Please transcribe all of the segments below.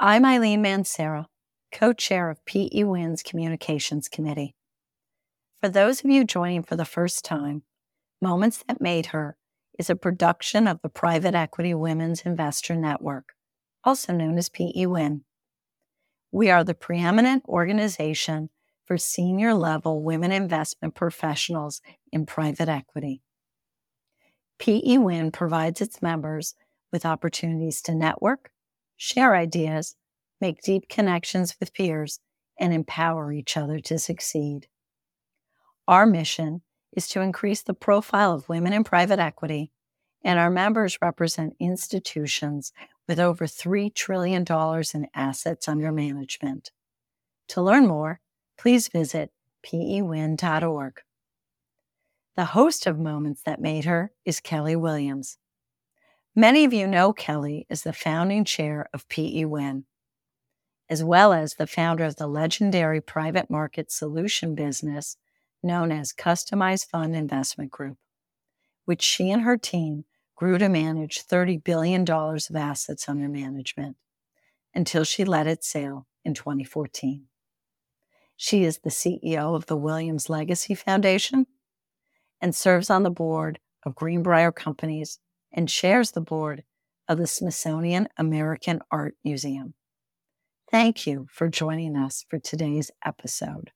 I'm Eileen Mancera, co-chair of PE Win's Communications Committee. For those of you joining for the first time, Moments That Made Her is a production of the Private Equity Women's Investor Network, also known as PE Win. We are the preeminent organization for senior-level women investment professionals in private equity. PE Win provides its members with opportunities to network, share ideas, make deep connections with peers, and empower each other to succeed. Our mission is to increase the profile of women in private equity, and our members represent institutions with over $3 trillion in assets under management. To learn more, please visit pewin.org. The host of Moments That Made Her is Kelly Williams. Many of you know Kelly as the founding chair of PE Win, as well as the founder of the legendary private market solution business known as Customized Fund Investment Group, which she and her team grew to manage $30 billion of assets under management until she let it sail in 2014. She is the CEO of the Williams Legacy Foundation and serves on the board of Greenbrier Companies and chairs the board of the Smithsonian American Art Museum. Thank you for joining us for today's episode.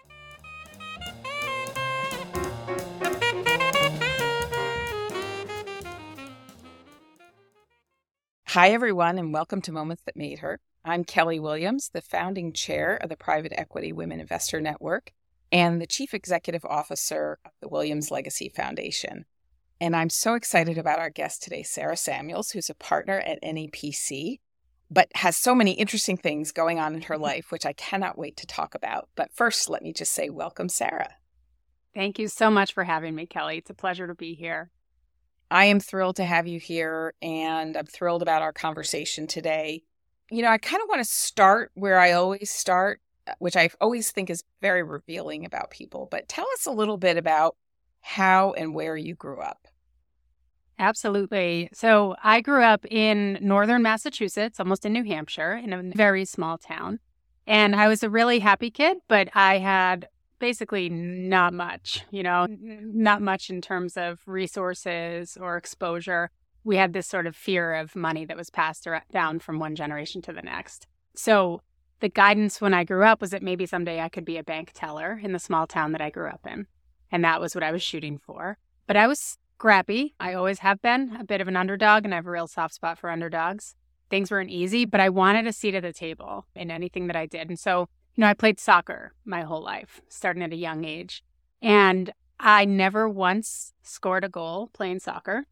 Hi, everyone, and welcome to Moments That Made Her. I'm Kelly Williams, the founding chair of the Private Equity Women Investor Network and the chief executive officer of the Williams Legacy Foundation. And I'm so excited about our guest today, Sarah Samuels, who's a partner at NAPC, but has so many interesting things going on in her life, which I cannot wait to talk about. But first, let me just say welcome, Sarah. Thank you so much for having me, Kelly. It's a pleasure to be here. I am thrilled to have you here, and I'm thrilled about our conversation today. You know, I kind of want to start where I always start, which I always think is very revealing about people. But tell us a little bit about how and where you grew up. Absolutely. So I grew up in northern Massachusetts, almost in New Hampshire, in a very small town. And I was a really happy kid, but I had basically not much, not much in terms of resources or exposure. We had this sort of fear of money that was passed down from one generation to the next. So the guidance when I grew up was that maybe someday I could be a bank teller in the small town that I grew up in. And that was what I was shooting for. But I was scrappy. I always have been a bit of an underdog, and I have a real soft spot for underdogs. Things weren't easy, but I wanted a seat at the table in anything that I did. And so, I played soccer my whole life, starting at a young age. And I never once scored a goal playing soccer,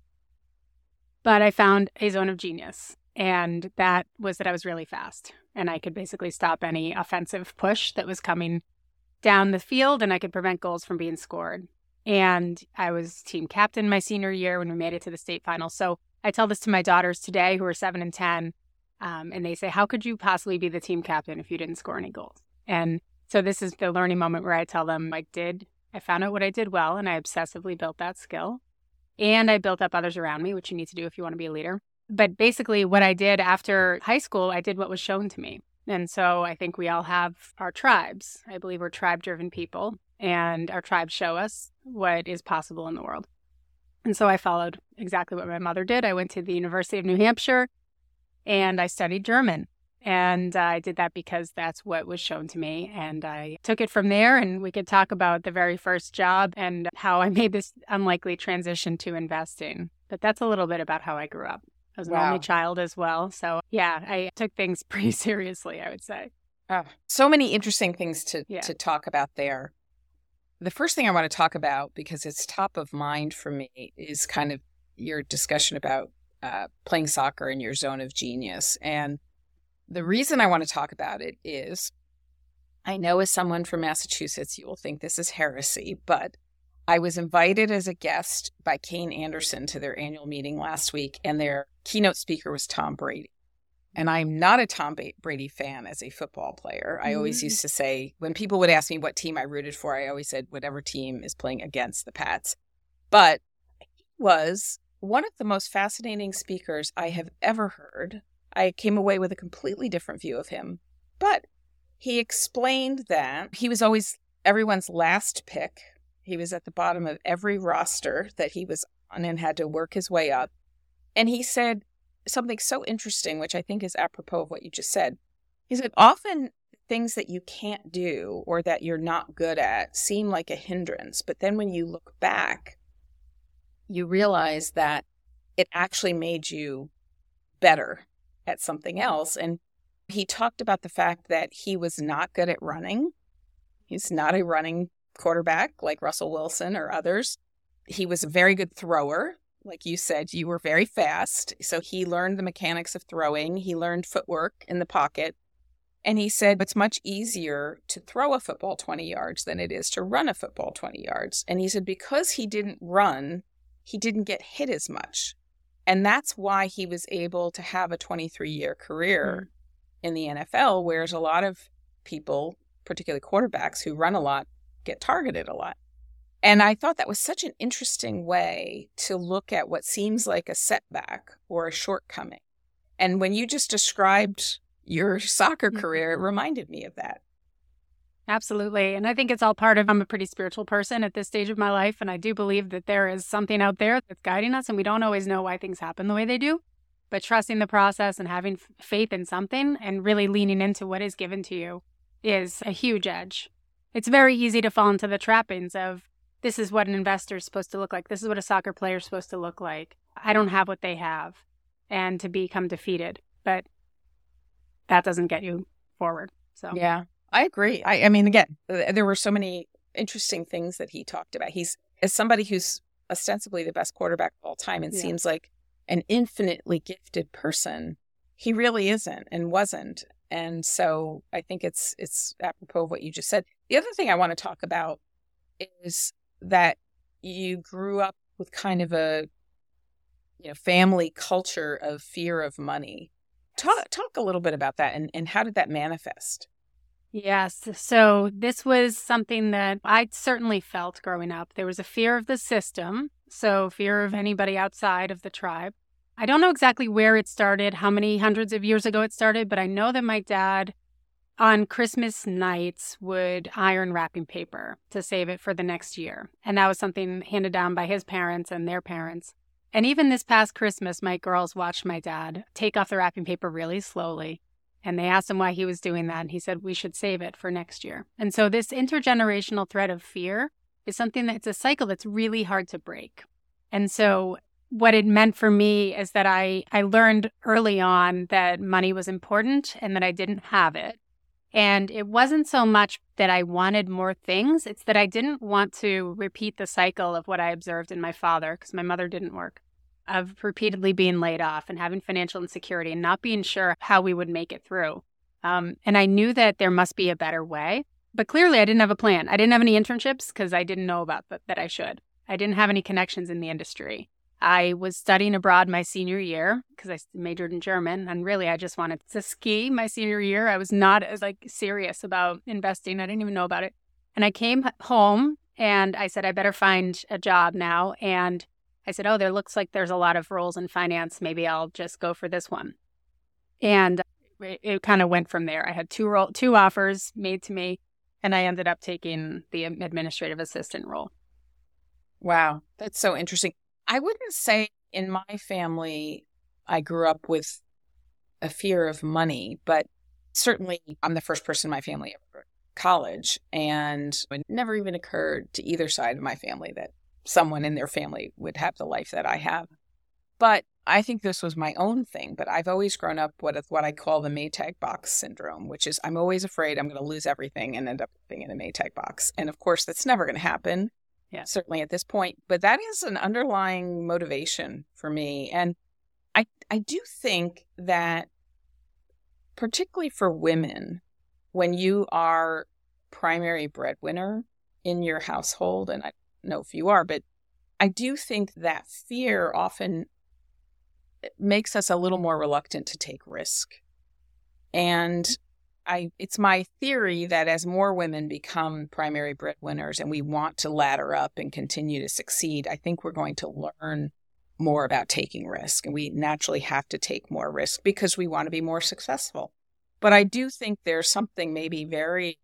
but I found a zone of genius. And that was that I was really fast. And I could basically stop any offensive push that was coming down the field, and I could prevent goals from being scored. And I was team captain my senior year when we made it to the state finals. So I tell this to my daughters today, who are 7 and 10, and they say, how could you possibly be the team captain if you didn't score any goals? And so this is the learning moment where I tell them I found out what I did well, and I obsessively built that skill. And I built up others around me, which you need to do if you want to be a leader. But basically what I did after high school, I did what was shown to me. And so I think we all have our tribes. I believe we're tribe-driven people, and our tribes show us what is possible in the world. And so I followed exactly what my mother did. I went to the University of New Hampshire, and I studied German. And I did that because that's what was shown to me. And I took it from there, and we could talk about the very first job and how I made this unlikely transition to investing. But that's a little bit about how I grew up. I was an only child as well. So yeah, I took things pretty seriously, I would say. Oh, so many interesting things to talk about there. The first thing I want to talk about, because it's top of mind for me, is kind of your discussion about playing soccer in your zone of genius. And the reason I want to talk about it is, I know as someone from Massachusetts, you will think this is heresy, but I was invited as a guest by Kane Anderson to their annual meeting last week, and their keynote speaker was Tom Brady. And I'm not a Tom Brady fan as a football player. I always used to say, when people would ask me what team I rooted for, I always said whatever team is playing against the Pats. But he was one of the most fascinating speakers I have ever heard. I came away with a completely different view of him. But he explained that he was always everyone's last pick. He was at the bottom of every roster that he was on and had to work his way up. And he said something so interesting, which I think is apropos of what you just said. He said, often things that you can't do or that you're not good at seem like a hindrance. But then when you look back, you realize that it actually made you better at something else. And he talked about the fact that he was not good at running. He's not a running quarterback like Russell Wilson or others. He was a very good thrower. Like you said, you were very fast. So he learned the mechanics of throwing. He learned footwork in the pocket. And he said it's much easier to throw a football 20 yards than it is to run a football 20 yards. And he said because he didn't run, he didn't get hit as much. And that's why he was able to have a 23-year career in the NFL, whereas a lot of people, particularly quarterbacks who run a lot, get targeted a lot. And I thought that was such an interesting way to look at what seems like a setback or a shortcoming. And when you just described your soccer career, it reminded me of that. Absolutely. And I think it's all part of, I'm a pretty spiritual person at this stage of my life. And I do believe that there is something out there that's guiding us. And we don't always know why things happen the way they do. But trusting the process and having faith in something and really leaning into what is given to you is a huge edge. It's very easy to fall into the trappings of, this is what an investor is supposed to look like. This is what a soccer player is supposed to look like. I don't have what they have. And to become defeated. But that doesn't get you forward. So yeah, I agree. I mean, again, there were so many interesting things that he talked about. He's, as somebody who's ostensibly the best quarterback of all time and seems like an infinitely gifted person, he really isn't and wasn't. And so I think it's apropos of what you just said. The other thing I want to talk about is that you grew up with kind of a family culture of fear of money. Talk a little bit about that and how did that manifest? Yes. So this was something that I certainly felt growing up. There was a fear of the system, so fear of anybody outside of the tribe. I don't know exactly where it started, how many hundreds of years ago it started, but I know that my dad on Christmas nights would iron wrapping paper to save it for the next year. And that was something handed down by his parents and their parents. And even this past Christmas, my girls watched my dad take off the wrapping paper really slowly. And they asked him why he was doing that. And he said, we should save it for next year. And so this intergenerational thread of fear is something that's a cycle that's really hard to break. And so what it meant for me is that I learned early on that money was important and that I didn't have it. And it wasn't so much that I wanted more things. It's that I didn't want to repeat the cycle of what I observed in my father, because my mother didn't work, of repeatedly being laid off and having financial insecurity and not being sure how we would make it through. And I knew that there must be a better way. But clearly, I didn't have a plan. I didn't have any internships because I didn't know about that I should. I didn't have any connections in the industry. I was studying abroad my senior year because I majored in German, and really I just wanted to ski my senior year. I was not as serious about investing. I didn't even know about it. And I came home and I said, I better find a job now. And I said, there looks like there's a lot of roles in finance. Maybe I'll just go for this one. And it kind of went from there. I had two offers made to me, and I ended up taking the administrative assistant role. Wow, that's so interesting. I wouldn't say in my family I grew up with a fear of money, but certainly I'm the first person in my family ever to college, and it never even occurred to either side of my family that someone in their family would have the life that I have. But I think this was my own thing, but I've always grown up with what I call the Maytag box syndrome, which is I'm always afraid I'm going to lose everything and end up living in a Maytag box. And of course, that's never going to happen. Yeah, certainly at this point, but that is an underlying motivation for me. And I do think that particularly for women, when you are primary breadwinner in your household, and I don't know if you are, but I do think that fear often makes us a little more reluctant to take risk. And it's my theory that as more women become primary breadwinners and we want to ladder up and continue to succeed, I think we're going to learn more about taking risk, and we naturally have to take more risk because we want to be more successful. But I do think there's something maybe very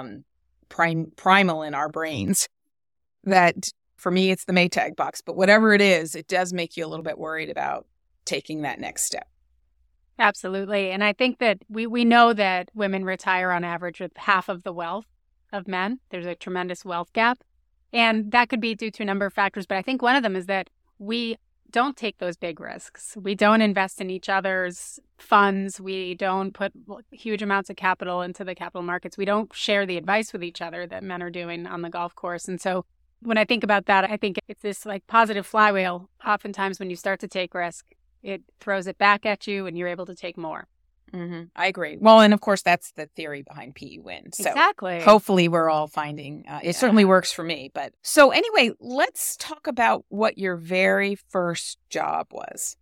primal in our brains that, for me, it's the Maytag box, but whatever it is, it does make you a little bit worried about taking that next step. Absolutely. And I think that we know that women retire on average with half of the wealth of men. There's a tremendous wealth gap. And that could be due to a number of factors. But I think one of them is that we don't take those big risks. We don't invest in each other's funds. We don't put huge amounts of capital into the capital markets. We don't share the advice with each other that men are doing on the golf course. And so when I think about that, I think it's this like positive flywheel. Oftentimes when you start to take risk, it throws it back at you and you're able to take more. Mm-hmm. I agree. Well, and of course, that's the theory behind PE Win. So exactly. Hopefully we're all finding, it certainly works for me. But so anyway, let's talk about what your very first job was.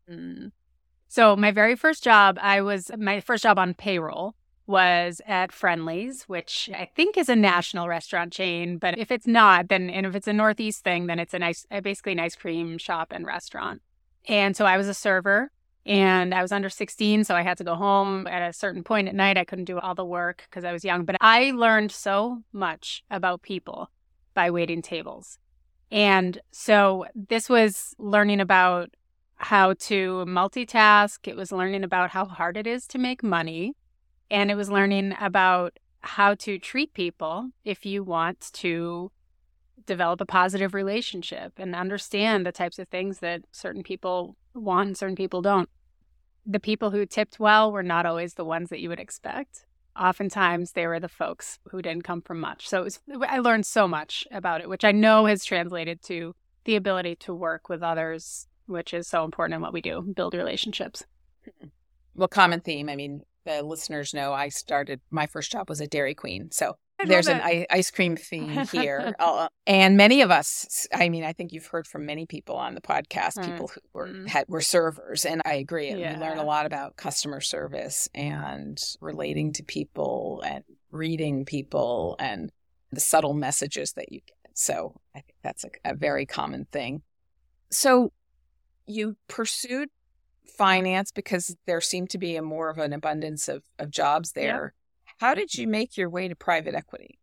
So my very first job, my first job on payroll was at Friendly's, which I think is a national restaurant chain. But if it's not, and if it's a Northeast thing, then it's basically an ice cream shop and restaurant. And so I was a server. And I was under 16, so I had to go home at a certain point at night. I couldn't do all the work because I was young. But I learned so much about people by waiting tables. And so this was learning about how to multitask. It was learning about how hard it is to make money. And it was learning about how to treat people if you want to develop a positive relationship and understand the types of things that certain people want and certain people don't. The people who tipped well were not always the ones that you would expect. Oftentimes, they were the folks who didn't come from much. So I learned so much about it, which I know has translated to the ability to work with others, which is so important in what we do, build relationships. Well, common theme. I mean, the listeners know my first job was at Dairy Queen. So there's an ice cream theme here. And many of us, I mean, I think you've heard from many people on the podcast, people who were servers. And I agree. We learn a lot about customer service and relating to people and reading people and the subtle messages that you get. So I think that's a very common thing. So you pursued finance because there seemed to be more of an abundance of jobs there. How did you make your way to private equity?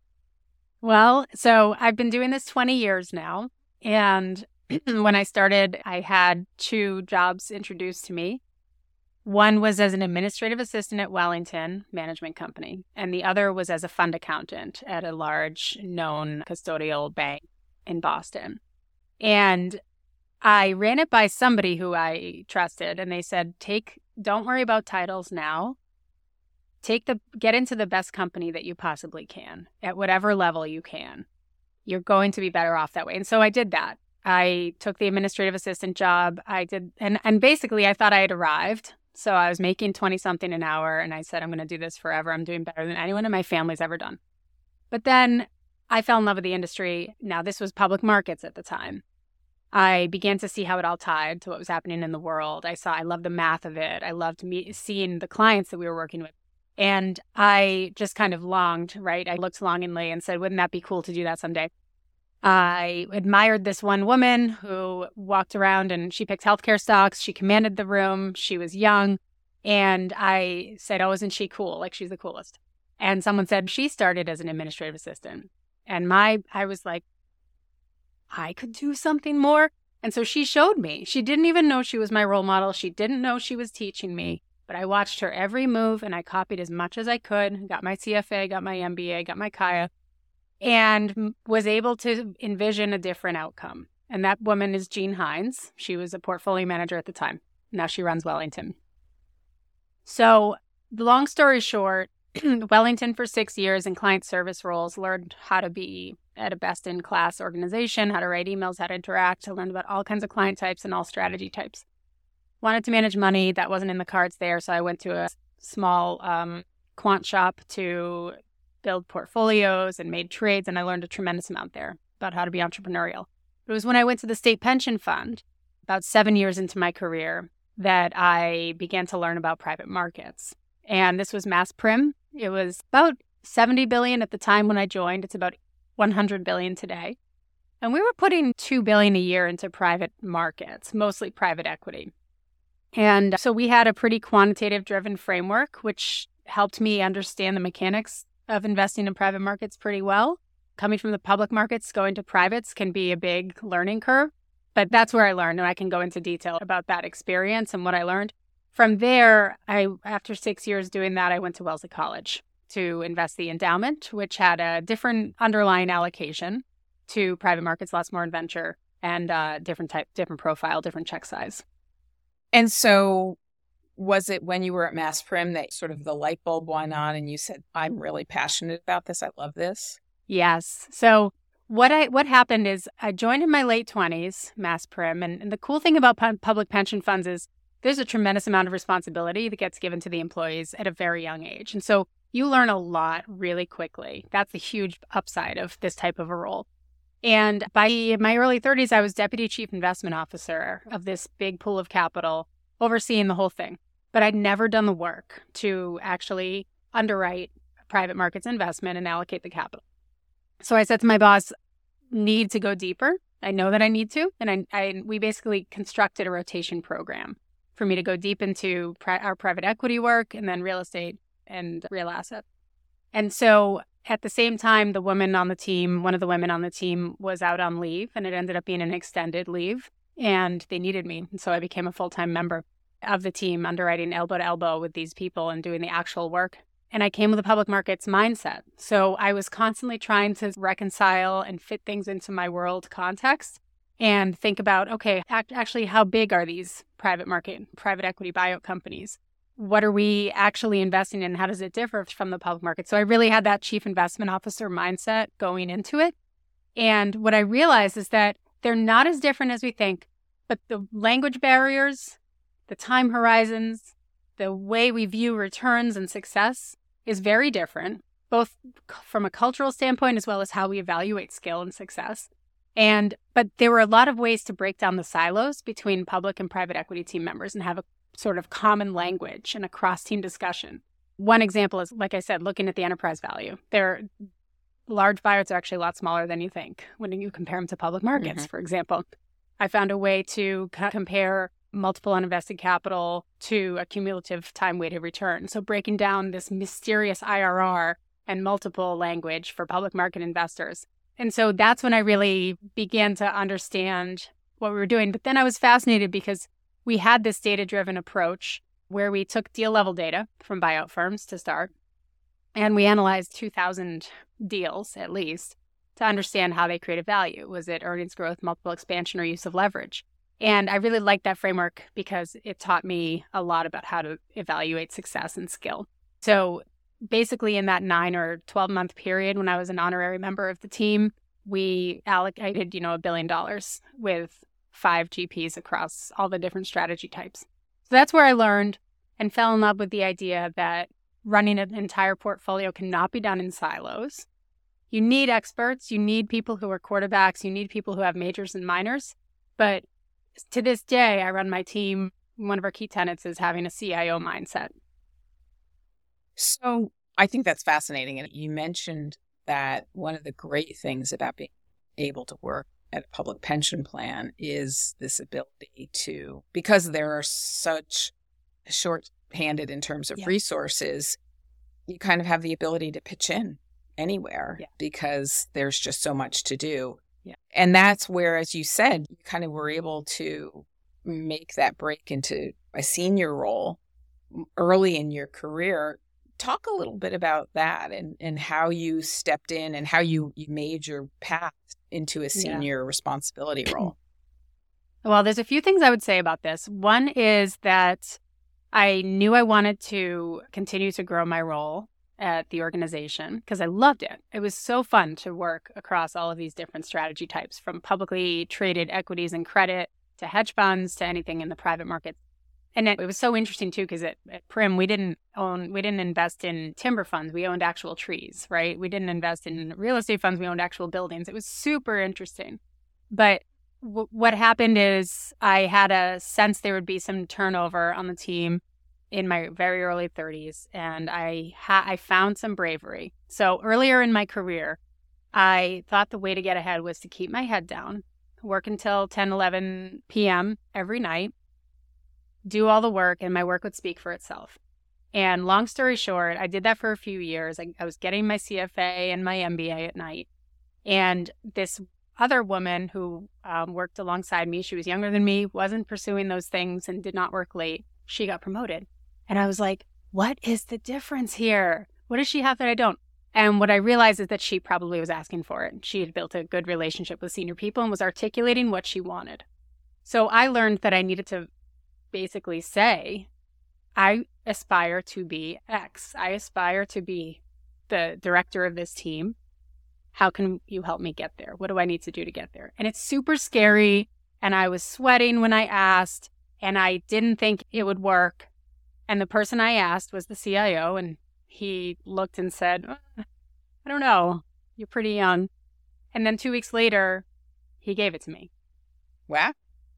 Well, so I've been doing this 20 years now. And when I started, I had 2 jobs introduced to me. One was as an administrative assistant at Wellington Management Company, and the other was as a fund accountant at a large known custodial bank in Boston. And I ran it by somebody who I trusted, and they said, don't worry about titles now. Get into the best company that you possibly can at whatever level you can. You're going to be better off that way. And so I did that. I took the administrative assistant job. And basically I thought I had arrived. So I was making 20 something an hour and I said, I'm going to do this forever. I'm doing better than anyone in my family's ever done. But then I fell in love with the industry. Now this was public markets at the time. I began to see how it all tied to what was happening in the world. I loved the math of it. I loved seeing the clients that we were working with. And I just kind of longed, right? I looked longingly and said, wouldn't that be cool to do that someday? I admired this one woman who walked around and she picked healthcare stocks. She commanded the room. She was young. And I said, oh, isn't she cool? Like, she's the coolest. And someone said she started as an administrative assistant. And I was like, I could do something more. And so she showed me. She didn't even know she was my role model. She didn't know she was teaching me. But I watched her every move and I copied as much as I could, got my CFA, got my MBA, got my Kaya, and was able to envision a different outcome. And that woman is Jean Hines. She was a portfolio manager at the time. Now she runs Wellington. So long story short, Wellington for 6 years in client service roles, learned how to be at a best-in-class organization, how to write emails, how to interact. I learned about all kinds of client types and all strategy types. Wanted to manage money. That wasn't in the cards there. So I went to a small quant shop to build portfolios and made trades. And I learned a tremendous amount there about how to be entrepreneurial. It was when I went to the state pension fund about 7 years into my career that I began to learn about private markets. And this was Mass Prim. It was about $70 billion at the time when I joined. It's about $100 billion today. And we were putting $2 billion a year into private markets, mostly private equity. And so we had a pretty quantitative driven framework, which helped me understand the mechanics of investing in private markets pretty well. Coming from the public markets, going to privates can be a big learning curve, but that's where I learned. And I can go into detail about that experience and what I learned. From there, after 6 years doing that, I went to Wellesley College to invest the endowment, which had a different underlying allocation to private markets, lots more in venture, and different profile, different check size. And so was it when you were at Mass Prim that sort of the light bulb went on and you said, I'm really passionate about this. I love this? Yes. So what happened is I joined in my late 20s, Mass Prim. And the cool thing about public pension funds is there's a tremendous amount of responsibility that gets given to the employees at a very young age. And so you learn a lot really quickly. That's a huge upside of this type of a role. And by my early 30s, I was deputy chief investment officer of this big pool of capital, overseeing the whole thing. But I'd never done the work to actually underwrite private markets investment and allocate the capital. So I said to my boss, need to go deeper. I know that I need to. And we basically constructed a rotation program for me to go deep into our private equity work and then real estate and real asset. And so at the same time, one of the women on the team was out on leave, and it ended up being an extended leave, and they needed me. And so I became a full-time member of the team, underwriting elbow to elbow with these people and doing the actual work. And I came with a public markets mindset. So I was constantly trying to reconcile and fit things into my world context and think about, okay, actually, how big are these private equity buyout companies? What are we actually investing in? How does it differ from the public market? So I really had that chief investment officer mindset going into it. And what I realized is that they're not as different as we think, but the language barriers, the time horizons, the way we view returns and success is very different, both from a cultural standpoint as well as how we evaluate skill and success. But there were a lot of ways to break down the silos between public and private equity team members and have a sort of common language and a cross-team discussion. One example is, like I said, looking at the enterprise value. Large buyouts are actually a lot smaller than you think when you compare them to public markets, for example. I found a way to compare multiple uninvested capital to a cumulative time-weighted return. So breaking down this mysterious IRR and multiple language for public market investors. And so that's when I really began to understand what we were doing. But then I was fascinated because we had this data-driven approach where we took deal-level data from buyout firms to start, and we analyzed 2,000 deals at least to understand how they created value. Was it earnings growth, multiple expansion, or use of leverage? And I really liked that framework because it taught me a lot about how to evaluate success and skill. So basically in that 9 or 12-month period when I was an honorary member of the team, we allocated, $1 billion with 5 GPs across all the different strategy types. So that's where I learned and fell in love with the idea that running an entire portfolio cannot be done in silos. You need experts, you need people who are quarterbacks, you need people who have majors and minors. But to this day, I run my team. One of our key tenets is having a CIO mindset. So I think that's fascinating. And you mentioned that one of the great things about being able to work at a public pension plan is this ability to, because there are such short-handed in terms of resources, you kind of have the ability to pitch in anywhere because there's just so much to do. Yeah. And that's where, as you said, you kind of were able to make that break into a senior role early in your career. Talk a little bit about that and how you stepped in and how you made your path into a senior responsibility role. Well, there's a few things I would say about this. One is that I knew I wanted to continue to grow my role at the organization because I loved it. It was so fun to work across all of these different strategy types, from publicly traded equities and credit to hedge funds to anything in the private market. And it was so interesting too, because at Prim, we didn't invest in timber funds. We owned actual trees, right? We didn't invest in real estate funds. We owned actual buildings. It was super interesting. But what happened is I had a sense there would be some turnover on the team in my very early 30s, and I found some bravery. So earlier in my career, I thought the way to get ahead was to keep my head down, work until 10, 11 p.m. every night, do all the work, and my work would speak for itself. And long story short, I did that for a few years. I was getting my CFA and my MBA at night. And this other woman who worked alongside me, she was younger than me, wasn't pursuing those things and did not work late. She got promoted. And I was like, what is the difference here? What does she have that I don't? And what I realized is that she probably was asking for it. She had built a good relationship with senior people and was articulating what she wanted. So I learned that I needed to basically say, I aspire to be X. I aspire to be the director of this team. How can you help me get there? What do I need to do to get there? And it's super scary. And I was sweating when I asked, and I didn't think it would work. And the person I asked was the CIO, and he looked and said, I don't know, you're pretty young. And then 2 weeks later, he gave it to me. Wow.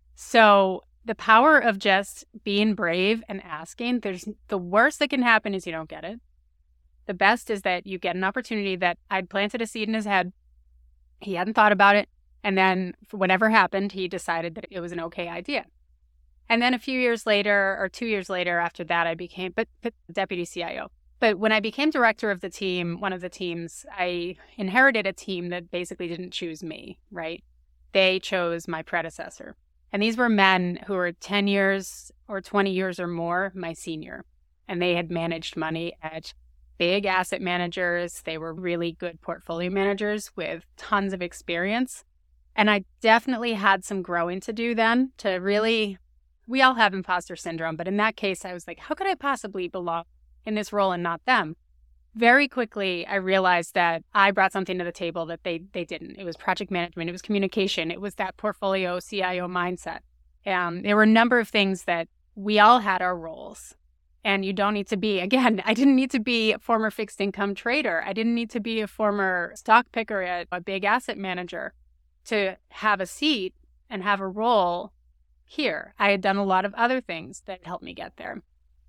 So the power of just being brave and asking, the worst that can happen is you don't get it. The best is that you get an opportunity that I'd planted a seed in his head. He hadn't thought about it. And then whatever happened, he decided that it was an okay idea. And then a few years later, or 2 years later after that, I became deputy CIO. But when I became director of the team, one of the teams, I inherited a team that basically didn't choose me, right? They chose my predecessor. And these were men who were 10 years or 20 years or more my senior. And they had managed money at big asset managers. They were really good portfolio managers with tons of experience. And I definitely had some growing to do then to really, we all have imposter syndrome. But in that case, I was like, how could I possibly belong in this role and not them? Very quickly, I realized that I brought something to the table that they didn't. It was project management. It was communication. It was that portfolio CIO mindset. There were a number of things that we all had our roles. And you don't need to be, again, I didn't need to be a former fixed income trader. I didn't need to be a former stock picker at a big asset manager to have a seat and have a role here. I had done a lot of other things that helped me get there.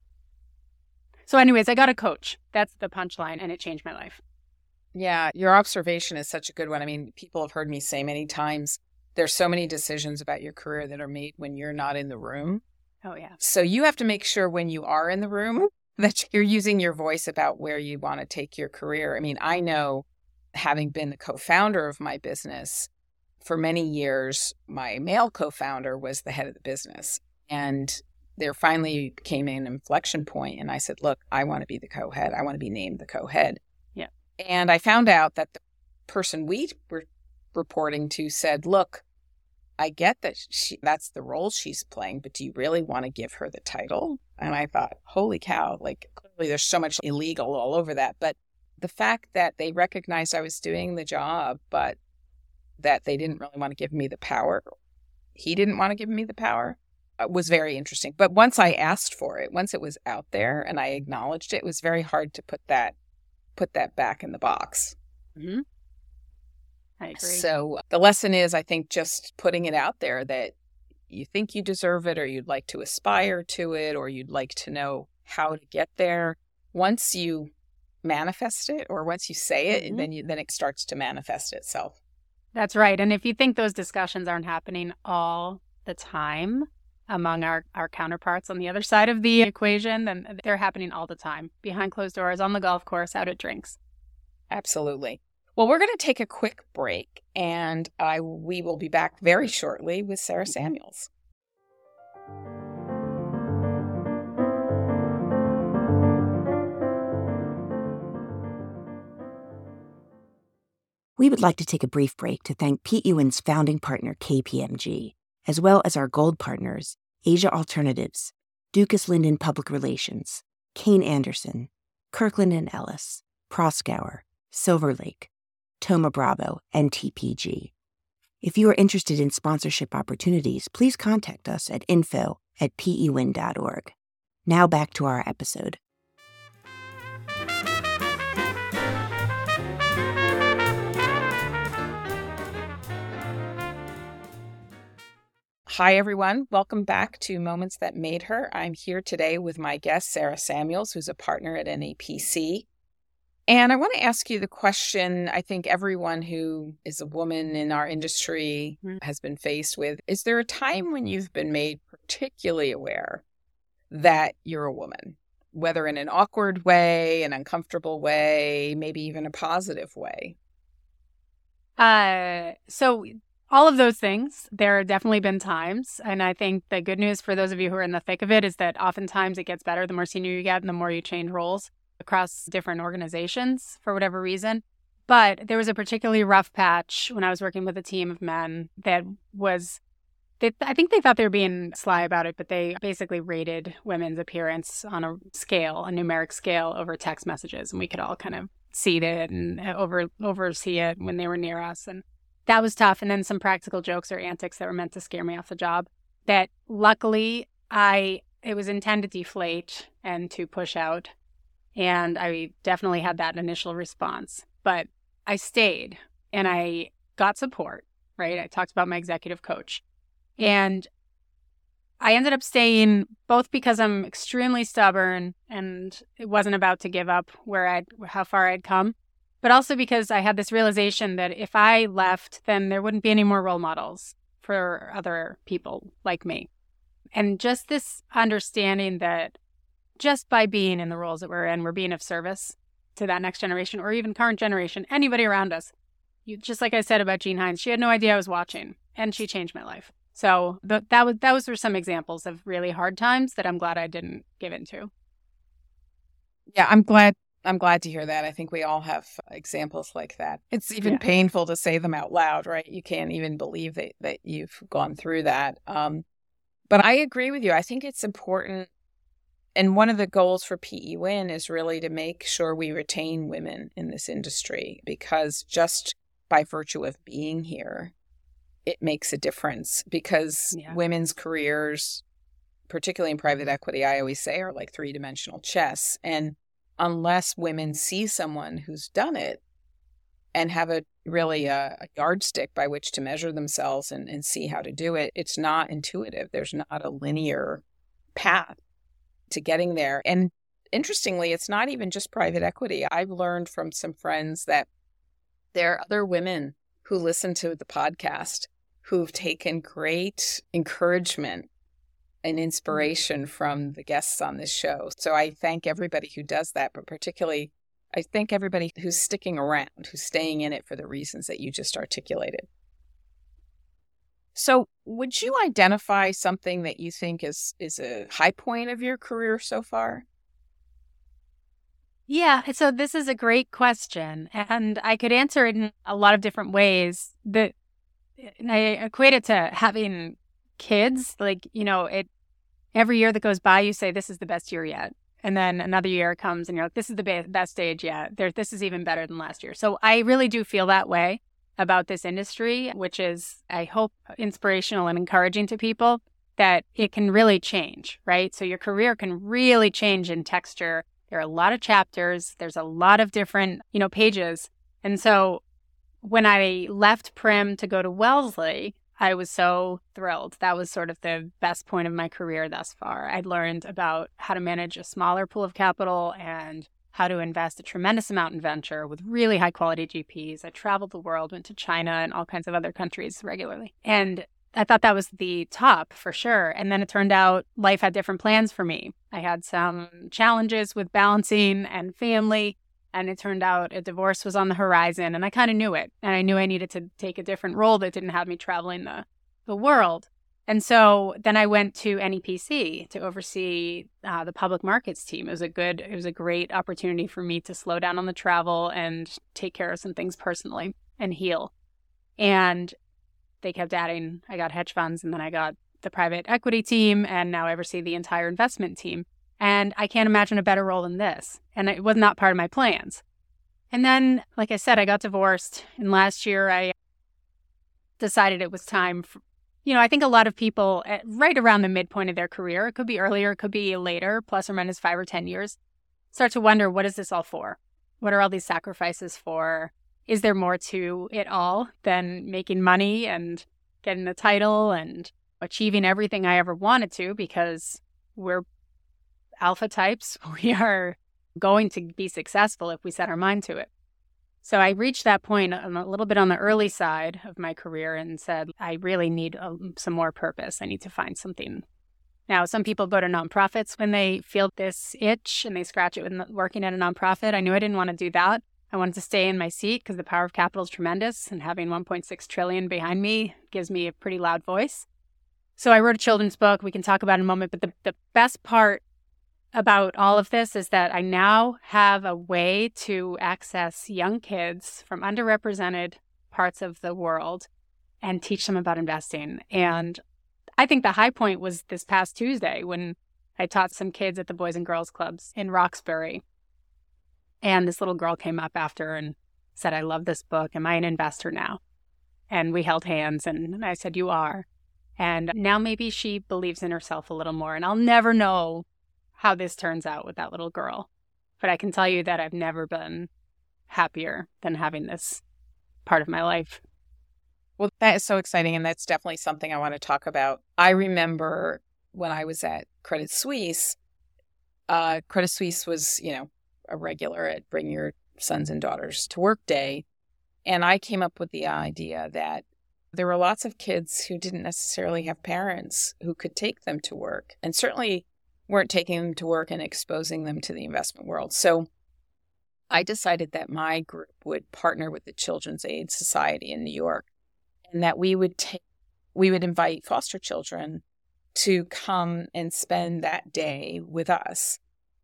So anyways, I got a coach. That's the punchline, and it changed my life. Yeah, your observation is such a good one. I mean, people have heard me say many times, there's so many decisions about your career that are made when you're not in the room. Oh, yeah. So you have to make sure when you are in the room that you're using your voice about where you want to take your career. I mean, I know, having been the co-founder of my business, for many years, my male co-founder was the head of the business. And there finally came an inflection point, and I said, look, I want to be the co-head. I want to be named the co-head. Yeah. And I found out that the person we were reporting to said, look, I get that that's the role she's playing, but do you really want to give her the title? And I thought, holy cow, like clearly there's so much illegal all over that. But the fact that they recognized I was doing the job, but that they didn't really want to give me the power, he didn't want to give me the power, was very interesting. But once I asked for it, once it was out there and I acknowledged it, it was very hard to put that back in the box. Mm-hmm. I agree. So the lesson is, I think, just putting it out there that you think you deserve it, or you'd like to aspire to it, or you'd like to know how to get there. Once you manifest it, or once you say it, mm-hmm. then it starts to manifest itself. That's right. And if you think those discussions aren't happening all the time among our counterparts on the other side of the equation, then they're happening all the time, behind closed doors, on the golf course, out at drinks. Absolutely. Well, we're going to take a quick break, and we will be back very shortly with Sarah Samuels. We would like to take a brief break to thank Pete Ewen's founding partner, KPMG, as well as our gold partners, Asia Alternatives, Dukas Linden Public Relations, Kane Anderson, Kirkland & Ellis, Proskauer, Silver Lake, Thoma Bravo, and TPG. If you are interested in sponsorship opportunities, please contact us at info@pewin.org. Now back to our episode. Hi, everyone. Welcome back to Moments That Made Her. I'm here today with my guest, Sarah Samuels, who's a partner at NAPC. And I want to ask you the question I think everyone who is a woman in our industry has been faced with. Is there a time when you've been made particularly aware that you're a woman, whether in an awkward way, an uncomfortable way, maybe even a positive way? So all of those things, there have definitely been times. And I think the good news for those of you who are in the thick of it is that oftentimes it gets better the more senior you get and the more you change roles across different organizations for whatever reason. But there was a particularly rough patch when I was working with a team of men that was, I think they thought they were being sly about it, but they basically rated women's appearance on a scale, a numeric scale over text messages. And we could all kind of see it and oversee it when they were near us. And that was tough. And then some practical jokes or antics that were meant to scare me off the job that luckily it was intended to deflate and to push out. And I definitely had that initial response, but I stayed and I got support, right? I talked about my executive coach and I ended up staying both because I'm extremely stubborn and it wasn't about to give up how far I'd come, but also because I had this realization that if I left, then there wouldn't be any more role models for other people like me. And just this understanding that just by being in the roles that we're in, we're being of service to that next generation or even current generation, anybody around us. Just like I said about Jean Hines, she had no idea I was watching and she thanged my life. So those were some examples of really hard times that I'm glad I didn't give into. Yeah, I'm glad to hear that. I think we all have examples like that. It's even painful to say them out loud, right? You can't even believe that you've gone through that. But I agree with you. I think it's important. And one of the goals for PE Win is really to make sure we retain women in this industry because just by virtue of being here, it makes a difference because women's careers, particularly in private equity, I always say are like three-dimensional chess. And unless women see someone who's done it and have a yardstick by which to measure themselves and see how to do it, it's not intuitive. There's not a linear path to getting there. And interestingly, it's not even just private equity. I've learned from some friends that there are other women who listen to the podcast who've taken great encouragement and inspiration from the guests on this show. So I thank everybody who does that, but particularly I thank everybody who's sticking around, who's staying in it for the reasons that you just articulated. So would you identify something that you think is a high point of your career so far? Yeah, so this is a great question, and I could answer it in a lot of different ways. I equate it to having kids. Like, every year that goes by, you say, this is the best year yet. And then another year comes and you're like, this is the best stage yet. This is even better than last year. So I really do feel that way about this industry, which is, I hope, inspirational and encouraging to people that it can really change, right? So your career can really change in texture. There are a lot of chapters. There's a lot of different, pages. And so when I left Prim to go to Wellesley, I was so thrilled. That was sort of the best point of my career thus far. I'd learned about how to manage a smaller pool of capital and how to invest a tremendous amount in venture with really high quality GPs. I traveled the world, went to China and all kinds of other countries regularly. And I thought that was the top for sure. And then it turned out life had different plans for me. I had some challenges with balancing and family. And it turned out a divorce was on the horizon, and I kind of knew it. And I knew I needed to take a different role that didn't have me traveling the world. And so then I went to NEPC to oversee the public markets team. It was a great opportunity for me to slow down on the travel and take care of some things personally and heal. And they kept adding, I got hedge funds, and then I got the private equity team, and now I oversee the entire investment team. And I can't imagine a better role than this. And it was not part of my plans. And then, like I said, I got divorced. And last year, I decided it was time for, I think a lot of people right around the midpoint of their career, it could be earlier, it could be later, plus or minus 5 or 10 years, start to wonder, what is this all for? What are all these sacrifices for? Is there more to it all than making money and getting the title and achieving everything I ever wanted to? Because we're alpha types. We are going to be successful if we set our mind to it. So I reached that point a little bit on the early side of my career and said, I really need some more purpose. I need to find something. Now, some people go to nonprofits when they feel this itch and they scratch it with working at a nonprofit. I knew I didn't want to do that. I wanted to stay in my seat because the power of capital is tremendous, and having 1.6 trillion behind me gives me a pretty loud voice. So I wrote a children's book. We can talk about it in a moment. But the best part about all of this is that I now have a way to access young kids from underrepresented parts of the world and teach them about investing. And I think the high point was this past Tuesday when I taught some kids at the Boys and Girls Clubs in Roxbury. And this little girl came up after and said, I love this book. Am I an investor now? And we held hands and I said, you are. And now maybe she believes in herself a little more. And I'll never know how this turns out with that little girl. But I can tell you that I've never been happier than having this part of my life. Well, that is so exciting. And that's definitely something I want to talk about. I remember when I was at Credit Suisse was, a regular at Bring Your Sons and Daughters to Work Day. And I came up with the idea that there were lots of kids who didn't necessarily have parents who could take them to work, and certainly weren't taking them to work and exposing them to the investment world. So I decided that my group would partner with the Children's Aid Society in New York, and that we would invite foster children to come and spend that day with us.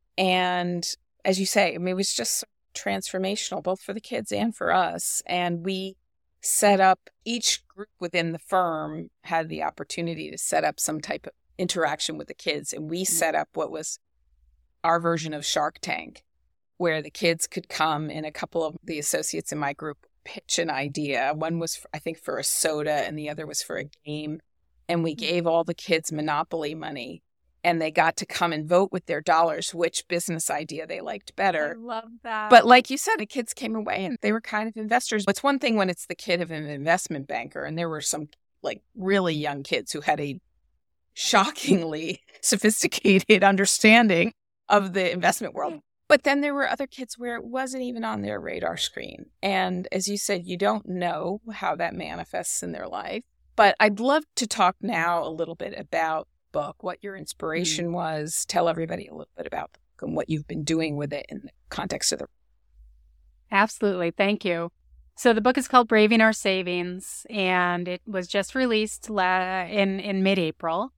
And as you say, it was just transformational, both for the kids and for us. And we set up, each group within the firm had the opportunity to set up some type of interaction with the kids. And we set up what was our version of Shark Tank, where the kids could come, and a couple of the associates in my group pitch an idea. One was, I think, for a soda, and the other was for a game. And we gave all the kids Monopoly money, and they got to come and vote with their dollars which business idea they liked better. I love that. But like you said, the kids came away and they were kind of investors. It's one thing when it's the kid of an investment banker, and there were some really young kids who had a shockingly sophisticated understanding of the investment world. But then there were other kids where it wasn't even on their radar screen. And as you said, you don't know how that manifests in their life. But I'd love to talk now a little bit about the book, what your inspiration was. Tell everybody a little bit about the book and what you've been doing with it in the context of the... Absolutely. Thank you. So the book is called Braving Our Savings, and it was just released in mid-April.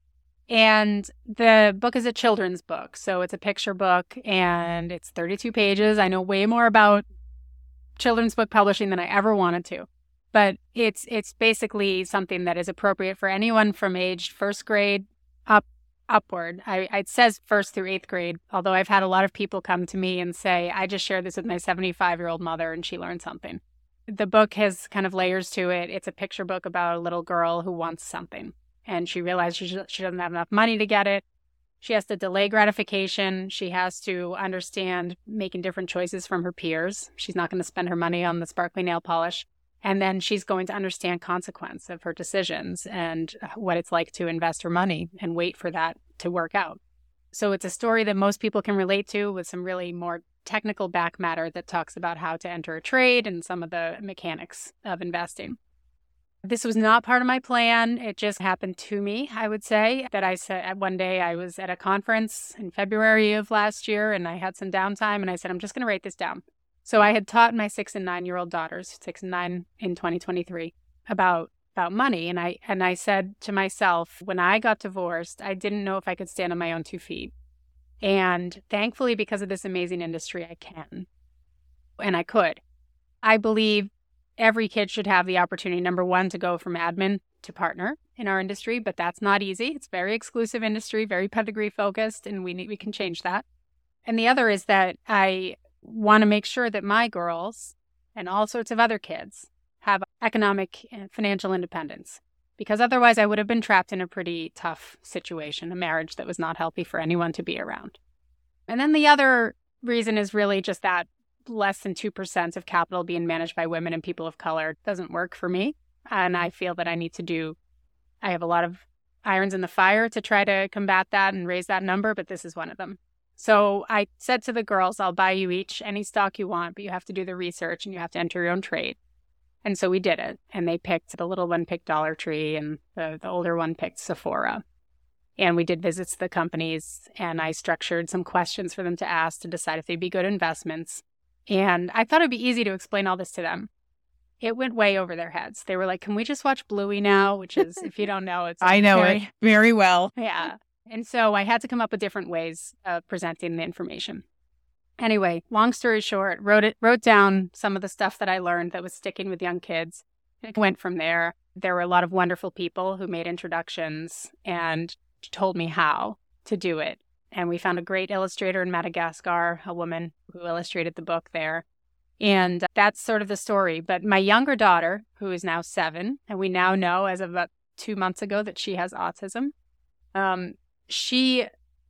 And the book is a children's book, so it's a picture book, and it's 32 pages. I know way more about children's book publishing than I ever wanted to, but it's basically something that is appropriate for anyone from age first grade upward. It says first through eighth grade, although I've had a lot of people come to me and say, I just shared this with my 75-year-old mother and she learned something. The book has kind of layers to it. It's a picture book about a little girl who wants something, and she realizes she doesn't have enough money to get it. She has to delay gratification. She has to understand making different choices from her peers. She's not going to spend her money on the sparkly nail polish. And then she's going to understand consequence of her decisions and what it's like to invest her money and wait for that to work out. So it's a story that most people can relate to, with some really more technical back matter that talks about how to enter a trade and some of the mechanics of investing. This was not part of my plan. It just happened to me, I would say. That I said one day I was at a conference in February of last year, and I had some downtime, and I said, I'm just going to write this down. So I had taught my 6 and 9-year-old daughters, 6 and 9 in 2023, about money. And I said to myself, when I got divorced, I didn't know if I could stand on my own 2 feet. And thankfully, because of this amazing industry, I can. And I could. I believe every kid should have the opportunity, number one, to go from admin to partner in our industry, but that's not easy. It's a very exclusive industry, very pedigree focused, and we can change that. And the other is that I want to make sure that my girls and all sorts of other kids have economic and financial independence, because otherwise I would have been trapped in a pretty tough situation, a marriage that was not healthy for anyone to be around. And then the other reason is really just that less than 2% of capital being managed by women and people of color doesn't work for me. And I feel that I have a lot of irons in the fire to try to combat that and raise that number, but this is one of them. So I said to the girls, I'll buy you each any stock you want, but you have to do the research and you have to enter your own trade. And so we did it. And they picked, the little one picked Dollar Tree and the older one picked Sephora. And we did visits to the companies, and I structured some questions for them to ask to decide if they'd be good investments. And I thought it'd be easy to explain all this to them. It went way over their heads. They were like, can we just watch Bluey now? Which is, if you don't know, it's I know it very well. Yeah. And so I had to come up with different ways of presenting the information. Anyway, long story short, wrote down some of the stuff that I learned that was sticking with young kids. It went from there. There were a lot of wonderful people who made introductions and told me how to do it. And we found a great illustrator in Madagascar, a woman who illustrated the book there. And that's sort of the story. But my younger daughter, who is now 7, and we now know as of about 2 months ago that she has autism, she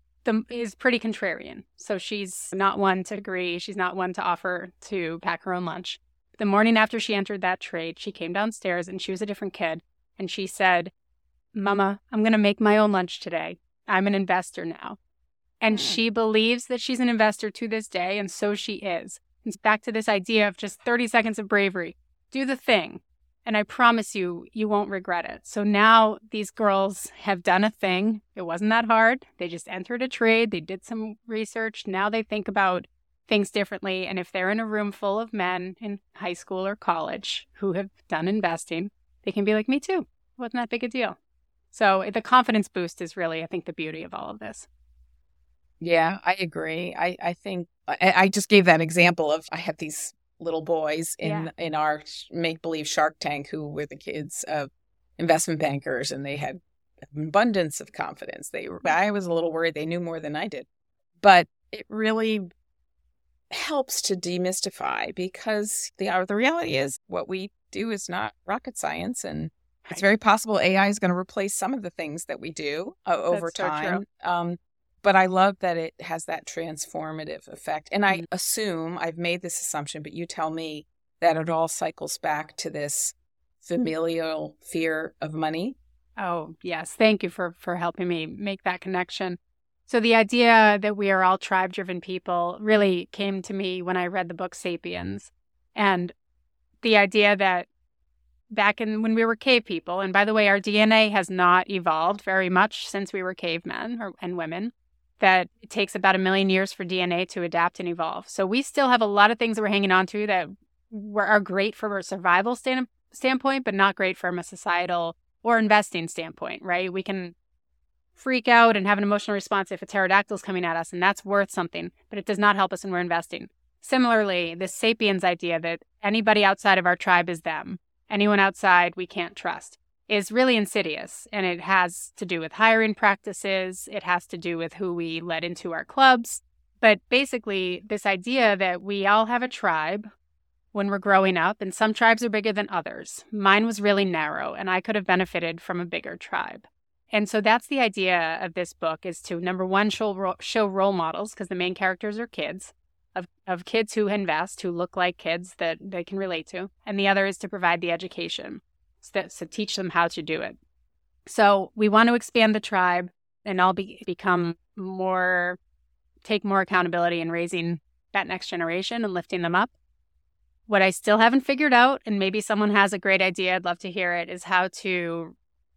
is pretty contrarian. So she's not one to agree. She's not one to offer to pack her own lunch. The morning after she entered that trade, she came downstairs and she was a different kid. And she said, Mama, I'm going to make my own lunch today. I'm an investor now. And she believes that she's an investor to this day, and so she is. It's back to this idea of just 30 seconds of bravery. Do the thing, and I promise you, you won't regret it. So now these girls have done a thing. It wasn't that hard. They just entered a trade. They did some research. Now they think about things differently. And if they're in a room full of men in high school or college who have done investing, they can be like, me too. It wasn't that big a deal. So the confidence boost is really, I think, the beauty of all of this. Yeah, I agree. I think I just gave that example of I had these little boys in our make-believe Shark Tank who were the kids of investment bankers, and they had an abundance of confidence. I was a little worried they knew more than I did. But it really helps to demystify, because the reality is what we do is not rocket science, and it's very possible AI is going to replace some of the things that we do over time. But I love that it has that transformative effect. And I assume, I've made this assumption, but you tell me, that it all cycles back to this familial fear of money. Oh, yes. Thank you for helping me make that connection. So the idea that we are all tribe-driven people really came to me when I read the book Sapiens. And the idea that back when we were cave people, and by the way, our DNA has not evolved very much since we were cavemen and women, that it takes about 1 million years for DNA to adapt and evolve. So we still have a lot of things that we're hanging on to that are great from a survival standpoint, but not great from a societal or investing standpoint, right? We can freak out and have an emotional response if a pterodactyl is coming at us, and that's worth something, but it does not help us when we're investing. Similarly, this sapiens idea that anybody outside of our tribe is them, anyone outside we can't trust, is really insidious. And it has to do with hiring practices. It has to do with who we let into our clubs. But basically, this idea that we all have a tribe when we're growing up, and some tribes are bigger than others. Mine was really narrow, and I could have benefited from a bigger tribe. And so that's the idea of this book, is to, number one, show role models, because the main characters are kids, of kids who invest, who look like kids that they can relate to. And the other is to provide the education. So teach them how to do it. So we want to expand the tribe and all become more, take more accountability in raising that next generation and lifting them up. What I still haven't figured out, and maybe someone has a great idea, I'd love to hear it, is how to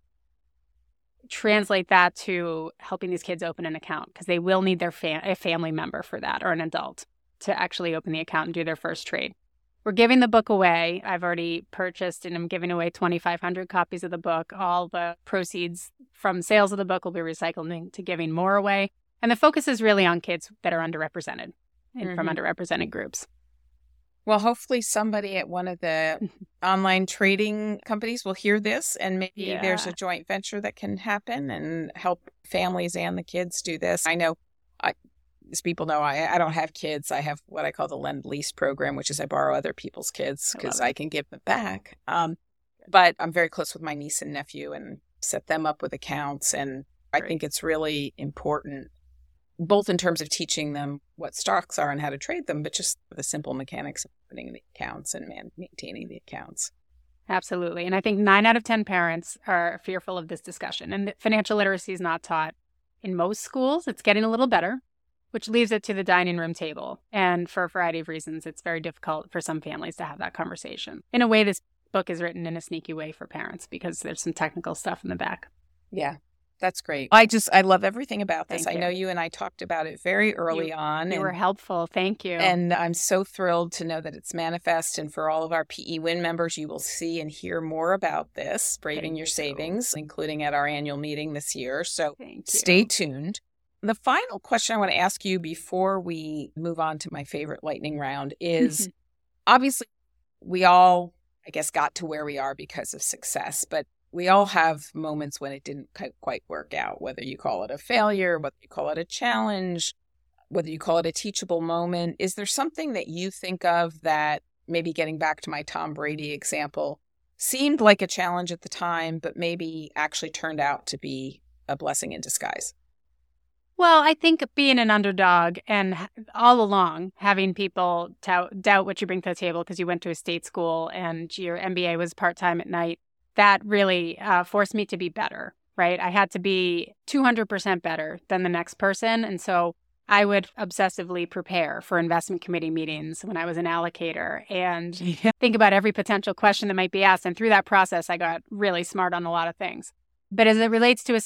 translate that to helping these kids open an account, because they will need a family member for that, or an adult, to actually open the account and do their first trade. We're giving the book away. I've already purchased and I'm giving away 2,500 copies of the book. All the proceeds from sales of the book will be recycled to giving more away. And the focus is really on kids that are underrepresented and from underrepresented groups. Well, hopefully somebody at one of the online trading companies will hear this, and maybe there's a joint venture that can happen and help families and the kids do this. I know, as people know, I don't have kids. I have what I call the Lend-Lease program, which is I borrow other people's kids because I can give them back. But I'm very close with my niece and nephew and set them up with accounts. And I think it's really important, both in terms of teaching them what stocks are and how to trade them, but just the simple mechanics of opening the accounts and maintaining the accounts. Absolutely. And I think 9 out of 10 parents are fearful of this discussion. And financial literacy is not taught in most schools. It's getting a little better which leaves it to the dining room table. And for a variety of reasons, it's very difficult for some families to have that conversation. In a way, this book is written in a sneaky way for parents because there's some technical stuff in the back. Yeah, that's great. I love everything about this. Thank you. I know you and I talked about it very early on. You were helpful. Thank you. And I'm so thrilled to know that it's manifest. And for all of our PE Win members, you will see and hear more about this, Braving Your Savings, including at our annual meeting this year. So stay tuned. The final question I want to ask you before we move on to my favorite lightning round is obviously we all, I guess, got to where we are because of success, but we all have moments when it didn't quite work out, whether you call it a failure, whether you call it a challenge, whether you call it a teachable moment. Is there something that you think of that, maybe getting back to my Tom Brady example, seemed like a challenge at the time, but maybe actually turned out to be a blessing in disguise? Well, I think being an underdog and all along having people doubt what you bring to the table because you went to a state school and your MBA was part-time at night, that really forced me to be better, right? I had to be 200% better than the next person. And so I would obsessively prepare for investment committee meetings when I was an allocator and think about every potential question that might be asked. And through that process, I got really smart on a lot of things. But as it relates to a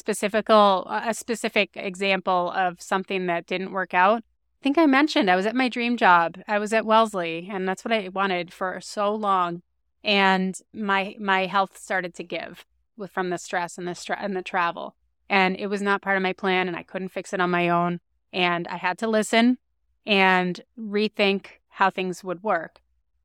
specific example of something that didn't work out, I think I mentioned I was at my dream job. I was at Wellesley, and that's what I wanted for so long. And my health started to give from the stress and the travel. And it was not part of my plan, and I couldn't fix it on my own. And I had to listen and rethink how things would work.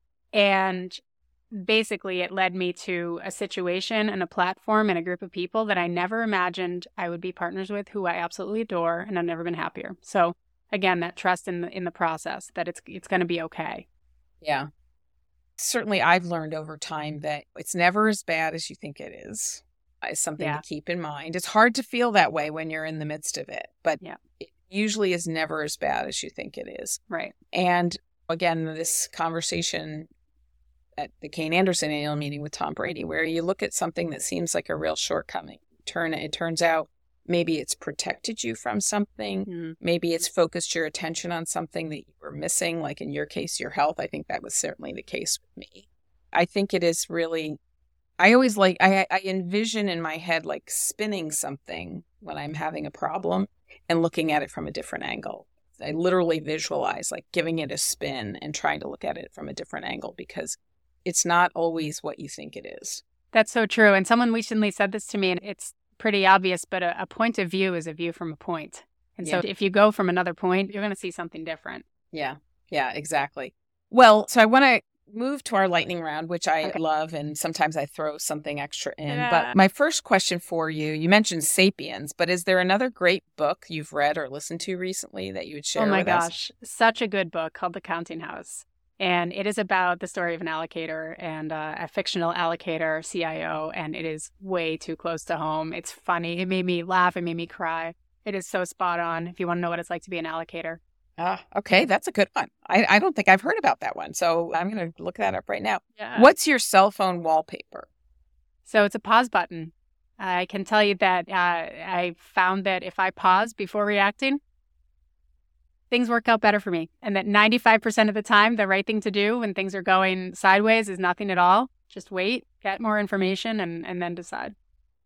And basically, it led me to a situation and a platform and a group of people that I never imagined I would be partners with, who I absolutely adore, and I've never been happier. So again, that trust in the process that it's going to be okay. Yeah. Certainly, I've learned over time that it's never as bad as you think it is something to keep in mind. It's hard to feel that way when you're in the midst of it, but it usually is never as bad as you think it is. Right. And again, this conversation at the Kane Anderson annual meeting with Tom Brady, where you look at something that seems like a real shortcoming, it turns out maybe it's protected you from something. Maybe it's focused your attention on something that you were missing, like in your case, your health. I think that was certainly the case with me. I think it is really, I envision in my head like spinning something when I'm having a problem and looking at it from a different angle. I literally visualize like giving it a spin and trying to look at it from a different angle because it's not always what you think it is. That's so true. And someone recently said this to me, and it's pretty obvious, but a point of view is a view from a point. And so if you go from another point, you're going to see something different. Yeah, exactly. Well, so I want to move to our lightning round, which I love, and sometimes I throw something extra in. Yeah. But my first question for you, you mentioned Sapiens, but is there another great book you've read or listened to recently that you would share with us? Oh my gosh, such a good book called The Counting House. And it is about the story of an allocator and a fictional allocator, CIO, and it is way too close to home. It's funny. It made me laugh. It made me cry. It is so spot on if you want to know what it's like to be an allocator. Okay, that's a good one. I don't think I've heard about that one, so I'm going to look that up right now. Yeah. What's your cell phone wallpaper? So it's a pause button. I can tell you that I found that if I pause before reacting, things work out better for me. And that 95% of the time, the right thing to do when things are going sideways is nothing at all. Just wait, get more information, and then decide.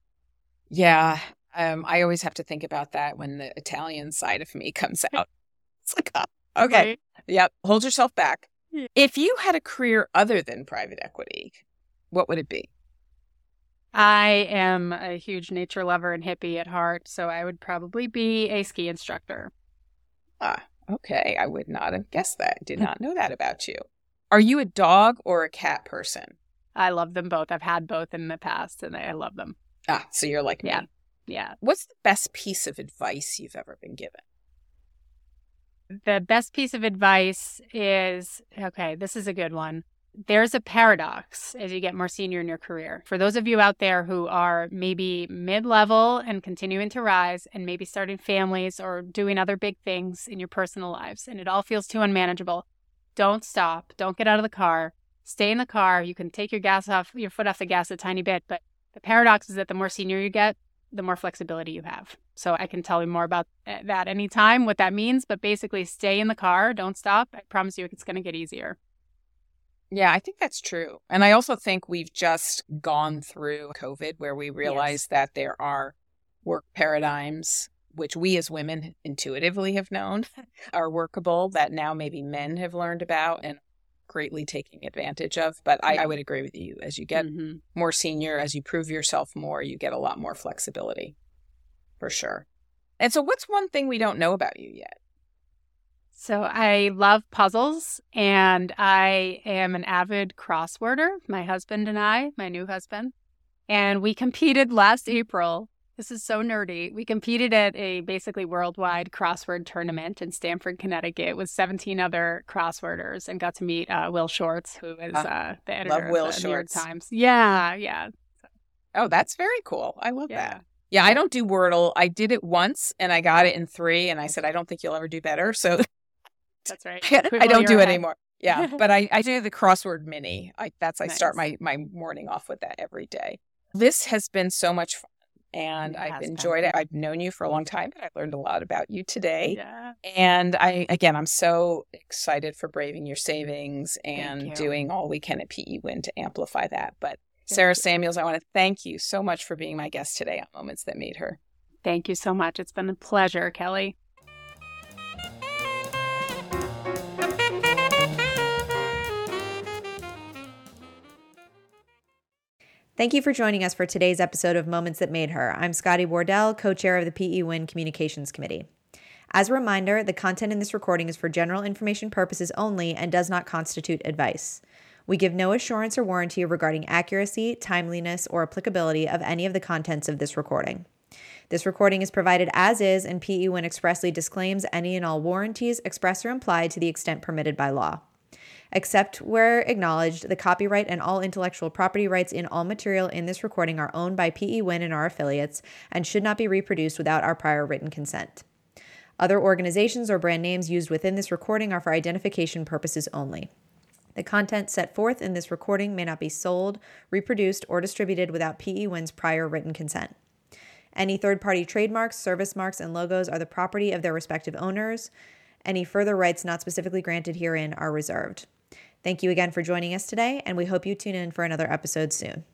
Yeah. I always have to think about that when the Italian side of me comes out. It's like, okay. Right. Yep. Hold yourself back. Yeah. If you had a career other than private equity, what would it be? I am a huge nature lover and hippie at heart, so I would probably be a ski instructor. Okay. I would not have guessed that. Did not know that about you. Are you a dog or a cat person? I love them both. I've had both in the past, and I love them. So you're like me. Yeah. What's the best piece of advice you've ever been given? The best piece of advice is, okay, this is a good one. There's a paradox as you get more senior in your career. For those of you out there who are maybe mid-level and continuing to rise and maybe starting families or doing other big things in your personal lives, and it all feels too unmanageable, don't stop. Don't get out of the car. Stay in the car. You can take your foot off the gas a tiny bit, but the paradox is that the more senior you get, the more flexibility you have. So I can tell you more about that anytime, what that means, but basically stay in the car, don't stop. I promise you it's going to get easier. Yeah, I think that's true. And I also think we've just gone through COVID where we realized that there are work paradigms, which we as women intuitively have known are workable, that now maybe men have learned about and greatly taking advantage of. But I would agree with you. As you get more senior, as you prove yourself more, you get a lot more flexibility, for sure. And so what's one thing we don't know about you yet? So I love puzzles, and I am an avid crossworder, my husband and I, my new husband. And we competed last April. This is so nerdy. We competed at a basically worldwide crossword tournament in Stamford, Connecticut with 17 other crossworders, and got to meet Will Shortz, who is the editor of the New York Times. Yeah. Oh, that's very cool. I love that. Yeah, I don't do Wordle. I did it once, and I got it in 3, and I said, I don't think you'll ever do better. So that's right. I don't do it anymore. Yeah, but I do the crossword mini. I start my morning off with that every day. This has been so much fun, and I've enjoyed it. I've known you for a long time, but I've learned a lot about you today. Yeah. And I'm so excited for Braving Your Savings and doing all we can at PE Win to amplify that. But Sarah Samuels, I want to thank you so much for being my guest today on Moments That Made Her. Thank you so much. It's been a pleasure, Kelly. Thank you for joining us for today's episode of Moments That Made Her. I'm Scotty Wardell, co-chair of the PE Win Communications Committee. As a reminder, the content in this recording is for general information purposes only and does not constitute advice. We give no assurance or warranty regarding accuracy, timeliness, or applicability of any of the contents of this recording. This recording is provided as is, and PE Win expressly disclaims any and all warranties, express or implied, to the extent permitted by law. Except where acknowledged, the copyright and all intellectual property rights in all material in this recording are owned by PE Win and our affiliates and should not be reproduced without our prior written consent. Other organizations or brand names used within this recording are for identification purposes only. The content set forth in this recording may not be sold, reproduced, or distributed without PE Win's prior written consent. Any third-party trademarks, service marks, and logos are the property of their respective owners. Any further rights not specifically granted herein are reserved. Thank you again for joining us today, and we hope you tune in for another episode soon.